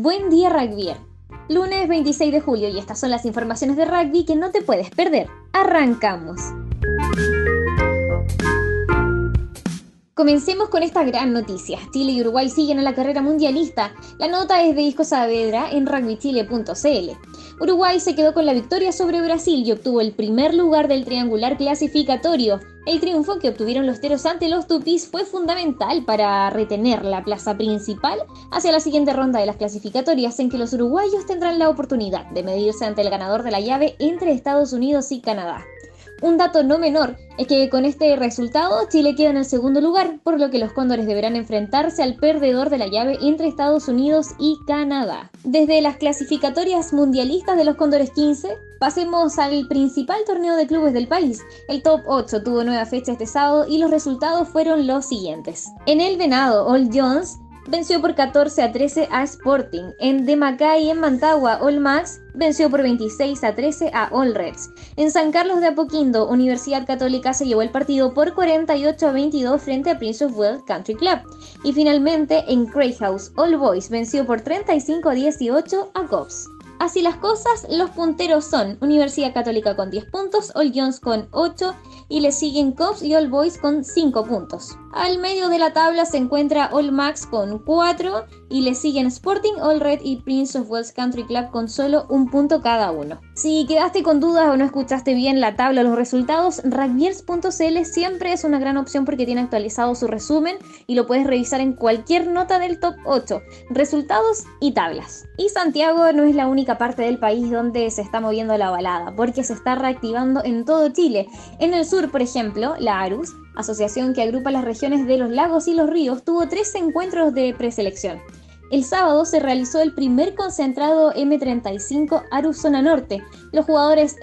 Buen día, rugbyer. Lunes 26 de julio y estas son las informaciones de rugby que no te puedes perder. ¡Arrancamos! Comencemos con esta gran noticia. Chile y Uruguay siguen a la carrera mundialista. La nota es de Isco Saavedra en rugbychile.cl. Uruguay se quedó con la victoria sobre Brasil y obtuvo el primer lugar del triangular clasificatorio. El triunfo que obtuvieron los teros ante los tupis fue fundamental para retener la plaza principal hacia la siguiente ronda de las clasificatorias, en que los uruguayos tendrán la oportunidad de medirse ante el ganador de la llave entre Estados Unidos y Canadá. Un dato no menor es que con este resultado Chile queda en el segundo lugar, por lo que los cóndores deberán enfrentarse al perdedor de la llave entre Estados Unidos y Canadá. Desde las clasificatorias mundialistas de los Cóndores 15, pasemos al principal torneo de clubes del país. El Top 8 tuvo nueva fecha este sábado y los resultados fueron los siguientes. En el Venado, All Jones venció por 14-13 a Sporting. En Demacay, en Mantagua, All Max venció por 26-13 a All Reds. En San Carlos de Apoquindo, Universidad Católica se llevó el partido por 48-22 frente a Prince of Wales Country Club. Y finalmente, en Cray House, All Boys venció por 35-18 a Cobbs. Así las cosas, los punteros son Universidad Católica con 10 puntos, All Jones con 8 y le siguen Cobbs y All Boys con 5 puntos. Al medio de la tabla se encuentra All Max con 4 y le siguen Sporting, All Red y Prince of Wales Country Club con solo un punto cada uno. Si quedaste con dudas o no escuchaste bien la tabla o los resultados, rugbyers.cl siempre es una gran opción porque tiene actualizado su resumen y lo puedes revisar en cualquier nota del Top 8, resultados y tablas. Y Santiago no es la única parte del país donde se está moviendo la ovalada, porque se está reactivando en todo Chile. En el sur, por ejemplo, la ARUS, asociación que agrupa las regiones de los lagos y los ríos, tuvo 3 encuentros de preselección. El sábado se realizó el primer concentrado M35 ARUS Zona Norte. Los jugadores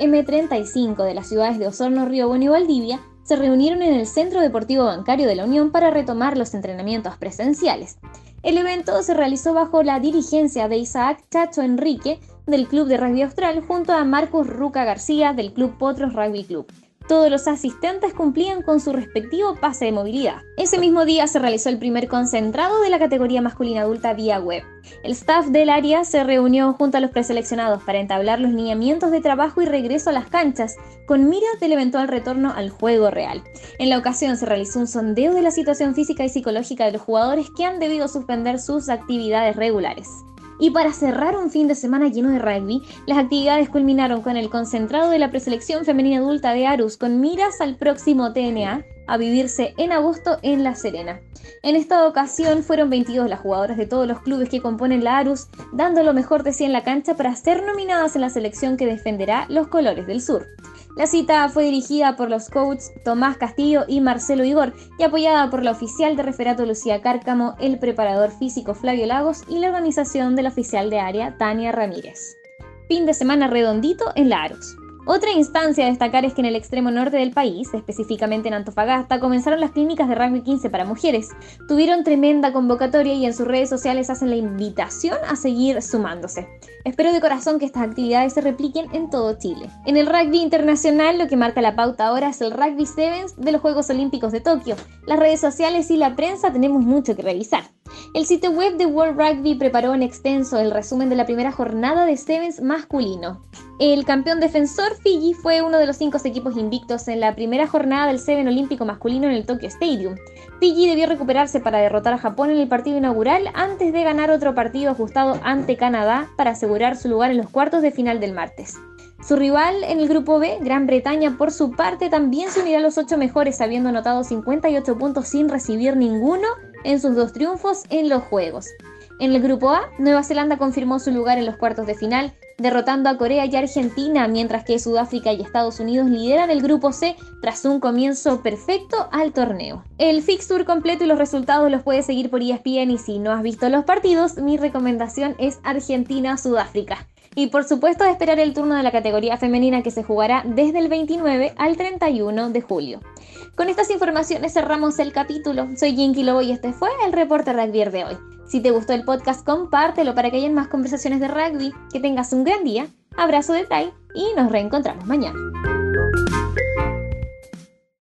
M35 de las ciudades de Osorno, Río Bueno y Valdivia se reunieron en el Centro Deportivo Bancario de la Unión para retomar los entrenamientos presenciales. El evento se realizó bajo la dirigencia de Isaac Chacho Enrique del Club de Rugby Austral junto a Marcus Ruca García del Club Potros Rugby Club. Todos los asistentes cumplían con su respectivo pase de movilidad. Ese mismo día se realizó el primer concentrado de la categoría masculina adulta vía web. El staff del área se reunió junto a los preseleccionados para entablar los lineamientos de trabajo y regreso a las canchas, con miras del eventual retorno al juego real. En la ocasión se realizó un sondeo de la situación física y psicológica de los jugadores que han debido suspender sus actividades regulares. Y para cerrar un fin de semana lleno de rugby, las actividades culminaron con el concentrado de la preselección femenina adulta de ARUS con miras al próximo TNA a vivirse en agosto en La Serena. En esta ocasión fueron 22 las jugadoras de todos los clubes que componen la ARUS, dando lo mejor de sí en la cancha para ser nominadas en la selección que defenderá los colores del sur. La cita fue dirigida por los coaches Tomás Castillo y Marcelo Igor y apoyada por la oficial de referato Lucía Cárcamo, el preparador físico Flavio Lagos y la organización de la oficial de área Tania Ramírez. Fin de semana redondito en la ARUS. Otra instancia a destacar es que en el extremo norte del país, específicamente en Antofagasta, comenzaron las clínicas de rugby 15 para mujeres. Tuvieron tremenda convocatoria y en sus redes sociales hacen la invitación a seguir sumándose. Espero de corazón que estas actividades se repliquen en todo Chile. En el rugby internacional, lo que marca la pauta ahora es el Rugby Sevens de los Juegos Olímpicos de Tokio. Las redes sociales y la prensa tenemos mucho que revisar. El sitio web de World Rugby preparó en extenso el resumen de la primera jornada de Sevens masculino. El campeón defensor Fiji fue uno de los 5 equipos invictos en la primera jornada del Seven olímpico masculino en el Tokyo Stadium. Fiji debió recuperarse para derrotar a Japón en el partido inaugural antes de ganar otro partido ajustado ante Canadá para asegurar su lugar en los cuartos de final del martes. Su rival en el grupo B, Gran Bretaña, por su parte también se unirá a los 8 mejores, habiendo anotado 58 puntos sin recibir ninguno en sus 2 triunfos en los Juegos. En el grupo A, Nueva Zelanda confirmó su lugar en los cuartos de final, derrotando a Corea y Argentina, mientras que Sudáfrica y Estados Unidos lideran el grupo C tras un comienzo perfecto al torneo. El fixture completo y los resultados los puedes seguir por ESPN y si no has visto los partidos, mi recomendación es Argentina-Sudáfrica. Y por supuesto esperar el turno de la categoría femenina que se jugará desde el 29 al 31 de julio. Con estas informaciones cerramos el capítulo. Soy Jinky Lobo y este fue el reporte rugby de hoy. Si te gustó el podcast, compártelo para que haya más conversaciones de rugby. Que tengas un gran día, abrazo de Tay y nos reencontramos mañana.